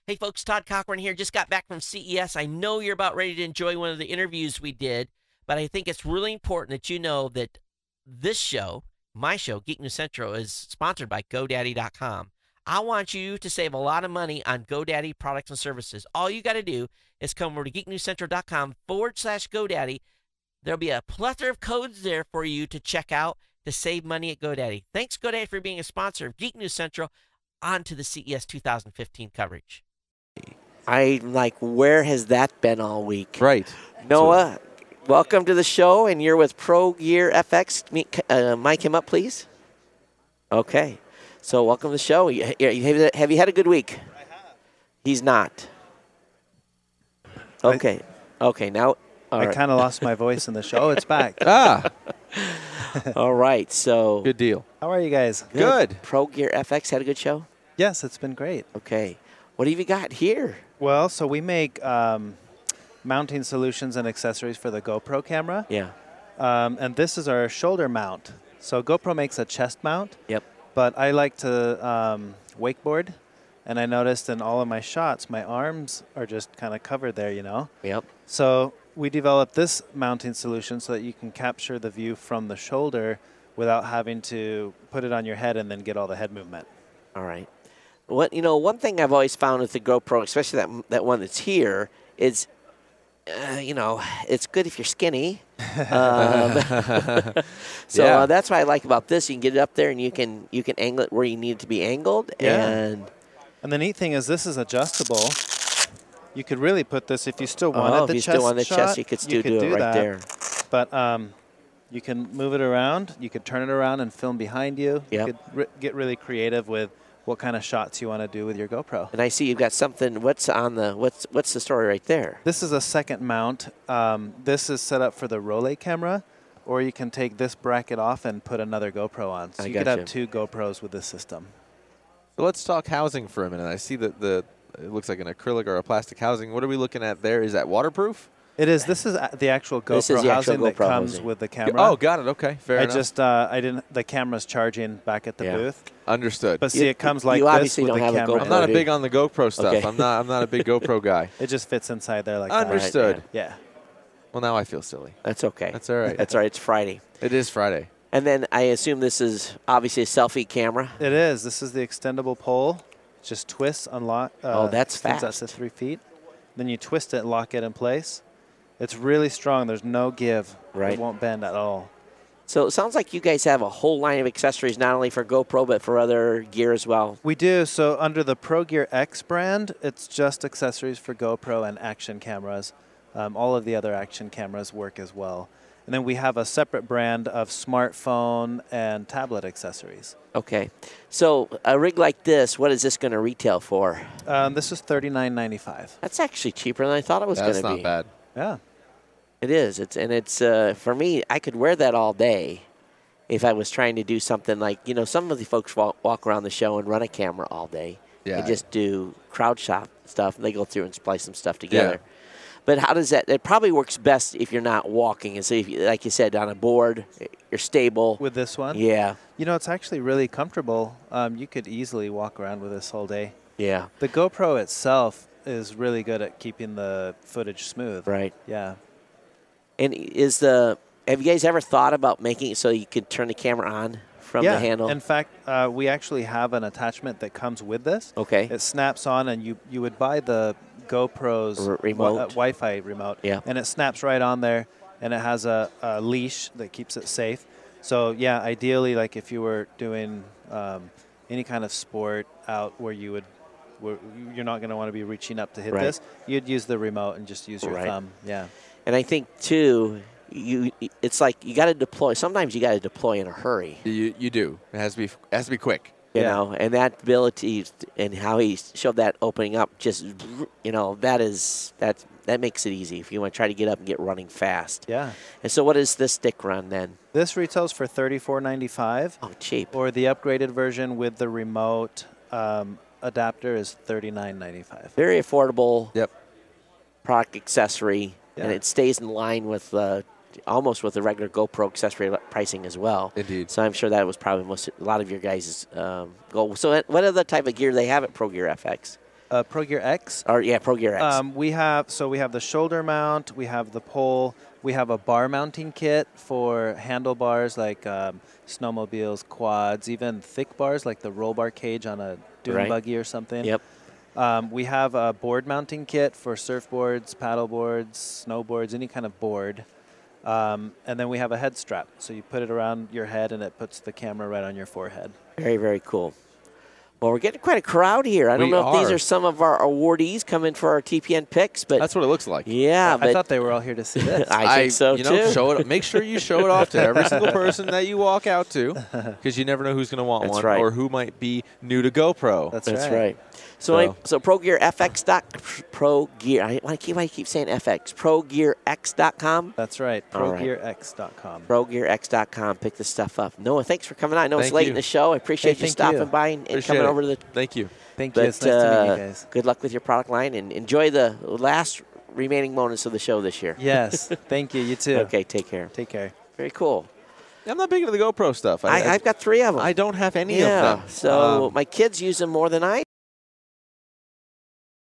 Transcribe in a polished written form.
Hey folks, Todd Cochran here. Just got back from CES. I know you're about ready to enjoy one of the interviews we did, but I think it's really important that you know that this show, my show, Geek News Central, is sponsored by GoDaddy.com. I want you to save a lot of money on GoDaddy products and services. All you got to do is come over to geeknewscentral.com/GoDaddy. There'll be a plethora of codes there for you to check out to save money at GoDaddy. Thanks, GoDaddy, for being a sponsor of Geek News Central. On to the CES 2015 coverage. I'm like, where has that been all week? Right. Noah, welcome to the show, and you're with Pro Gear FX. Mic him up, please. Okay. So welcome to the show. Have you had a good week? I have. He's not. Okay. Okay, now. I kind of lost my voice in the show. It's back. All right, so. Good deal. How are you guys? Good. Pro Gear FX had a good show? Yes, it's been great. Okay. What have you got here? Well, so we make mounting solutions and accessories for the GoPro camera. Yeah. And this is our shoulder mount. So GoPro makes a chest mount. Yep. But I like to wakeboard. And I noticed in all of my shots, my arms are just kind of covered there, you know? Yep. So we developed this mounting solution so that you can capture the view from the shoulder without having to put it on your head and then get all the head movement. All right. One thing I've always found with the GoPro, especially that one that's here, is, it's good if you're skinny. So that's what I like about this. You can get it up there and you can angle it where you need it to be angled. Yeah. And the neat thing is this is adjustable. You could really put this if you still wanted the chest shot. If you still want the chest, you could still do it right there. But you can move it around. You could turn it around and film behind you. Yep. You could get really creative with what kind of shots you want to do with your GoPro. And I see you've got something. What's the story right there? This is a second mount. This is set up for the Rolei camera, or you can take this bracket off and put another GoPro on. So you could have two GoPros with this system. So let's talk housing for a minute. I see that it looks like an acrylic or a plastic housing. What are we looking at there? Is that waterproof? It is. This is the actual GoPro housing that comes with the camera. Oh, got it. Okay, fair enough. The camera's charging back at the booth. Understood. But see, it comes like you this obviously with don't the have camera. I'm not a big on the GoPro stuff. Okay. I'm not a big GoPro guy. It just fits inside there like Understood. that. Yeah. Well, now I feel silly. That's okay. That's all right. That's all right. It's Friday. It is Friday. And then I assume this is obviously a selfie camera. It is. This is the extendable pole. Just twist, unlock. That's fast. That's to 3 feet. Then you twist it and lock it in place. It's really strong. There's no give. Right. It won't bend at all. So it sounds like you guys have a whole line of accessories, not only for GoPro, but for other gear as well. We do. So under the Pro Gear X brand, it's just accessories for GoPro and action cameras. All of the other action cameras work as well. And then we have a separate brand of smartphone and tablet accessories. Okay. So a rig like this, what is this going to retail for? This is $39.95. That's actually cheaper than I thought it was going to be. That's not bad. Yeah. It is. It's for me, I could wear that all day if I was trying to do something like, some of the folks walk around the show and run a camera all day. Yeah. And just do crowd shot stuff, and they go through and splice some stuff together. Yeah. But how does that? It probably works best if you're not walking. And so, if you, like you said, on a board, you're stable. With this one? Yeah. It's actually really comfortable. You could easily walk around with this all day. Yeah. The GoPro itself is really good at keeping the footage smooth. Right. Yeah. And have you guys ever thought about making it so you could turn the camera on from the handle? In fact, we actually have an attachment that comes with this. Okay. It snaps on, and you would buy the GoPro's remote. Wi-Fi remote. Yeah. And it snaps right on there, and it has a leash that keeps it safe. So, yeah, ideally, like if you were doing any kind of sport out where you're not going to want to be reaching up to hit this, you'd use the remote and just use your thumb. Yeah. And I think, too, it's like you got to deploy. Sometimes you got to deploy in a hurry. You do. It has to be quick. You know, and that ability and how he showed that opening up, just, that makes it easy if you want to try to get up and get running fast. Yeah. And so what does this stick run then? This retails for $34.95. Oh, cheap. Or the upgraded version with the remote adapter is $39.95. Very affordable. Yep. Product accessory, and it stays in line with almost with the regular GoPro accessory pricing as well. Indeed. So I'm sure that was probably a lot of your guys' goal. So what other type of gear do they have at Pro Gear FX? Pro Gear X. Or yeah, Pro Gear X. We have the shoulder mount, we have the pole, we have a bar mounting kit for handlebars like snowmobiles, quads, even thick bars like the roll bar cage on a dune buggy or something. Yep. We have a board mounting kit for surfboards, paddleboards, snowboards, any kind of board. And then we have a head strap. So you put it around your head and it puts the camera right on your forehead. Very, very cool. Well, we're getting quite a crowd here. I don't know if these are some of our awardees coming for our TPN picks, but that's what it looks like. Yeah, I thought they were all here to see this. I think so too. Show it. Make sure you show it off to every single person that you walk out to, because you never know who's going to want one or who might be new to GoPro. That's right. So Pro Gear FX Pro Gear. I keep saying FX. ProGearX.com. That's right. ProGearX.com. ProGearX.com. Pick this stuff up. Noah, thanks for coming on. I know it's late in the show. I appreciate you stopping by and coming over to the. Thank you. Thank you. It's nice to meet you guys. Good luck with your product line and enjoy the last remaining moments of the show this year. Yes. Thank you. You too. Okay. Take care. Take care. Very cool. I'm not big into the GoPro stuff. I've got 3 of them. I don't have any of them. So my kids use them more than I